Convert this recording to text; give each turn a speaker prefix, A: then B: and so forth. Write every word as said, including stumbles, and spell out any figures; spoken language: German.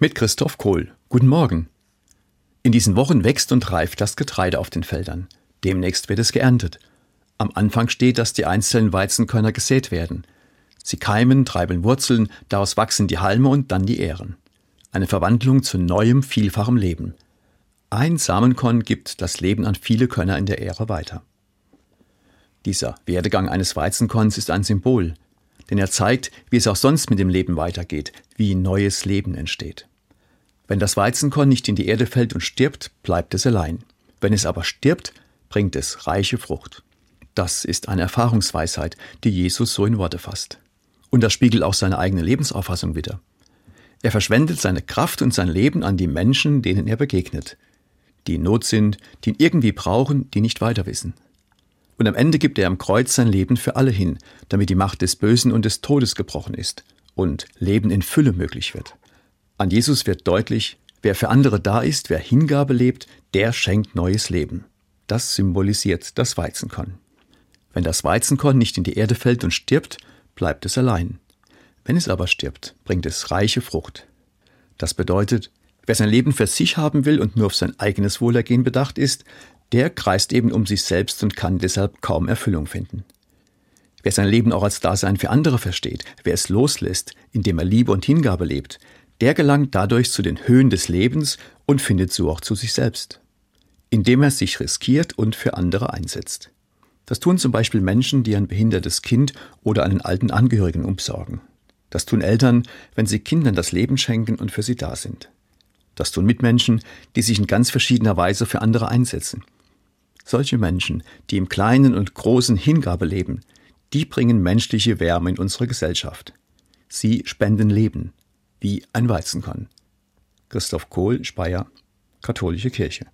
A: Mit Christoph Kohl. Guten Morgen. In diesen Wochen wächst und reift das Getreide auf den Feldern. Demnächst wird es geerntet. Am Anfang steht, dass die einzelnen Weizenkörner gesät werden. Sie keimen, treiben Wurzeln, daraus wachsen die Halme und dann die Ähren. Eine Verwandlung zu neuem, vielfachem Leben. Ein Samenkorn gibt das Leben an viele Körner in der Ähre weiter. Dieser Werdegang eines Weizenkorns ist ein Symbol, denn er zeigt, wie es auch sonst mit dem Leben weitergeht, wie neues Leben entsteht. Wenn das Weizenkorn nicht in die Erde fällt und stirbt, bleibt es allein. Wenn es aber stirbt, bringt es reiche Frucht. Das ist eine Erfahrungsweisheit, die Jesus so in Worte fasst. Und das spiegelt auch seine eigene Lebensauffassung wider. Er verschwendet seine Kraft und sein Leben an die Menschen, denen er begegnet, die in Not sind, die ihn irgendwie brauchen, die nicht weiter wissen. Und am Ende gibt er am Kreuz sein Leben für alle hin, damit die Macht des Bösen und des Todes gebrochen ist und Leben in Fülle möglich wird. An Jesus wird deutlich, wer für andere da ist, wer Hingabe lebt, der schenkt neues Leben. Das symbolisiert das Weizenkorn. Wenn das Weizenkorn nicht in die Erde fällt und stirbt, bleibt es allein. Wenn es aber stirbt, bringt es reiche Frucht. Das bedeutet, wer sein Leben für sich haben will und nur auf sein eigenes Wohlergehen bedacht ist, der kreist eben um sich selbst und kann deshalb kaum Erfüllung finden. Wer sein Leben auch als Dasein für andere versteht, wer es loslässt, indem er Liebe und Hingabe lebt, der gelangt dadurch zu den Höhen des Lebens und findet so auch zu sich selbst, indem er sich riskiert und für andere einsetzt. Das tun zum Beispiel Menschen, die ein behindertes Kind oder einen alten Angehörigen umsorgen. Das tun Eltern, wenn sie Kindern das Leben schenken und für sie da sind. Das tun Mitmenschen, die sich in ganz verschiedener Weise für andere einsetzen. Solche Menschen, die im Kleinen und Großen Hingabe leben, die bringen menschliche Wärme in unsere Gesellschaft. Sie spenden Leben, wie ein Weizenkorn. Christoph Kohl, Speyer, Katholische Kirche.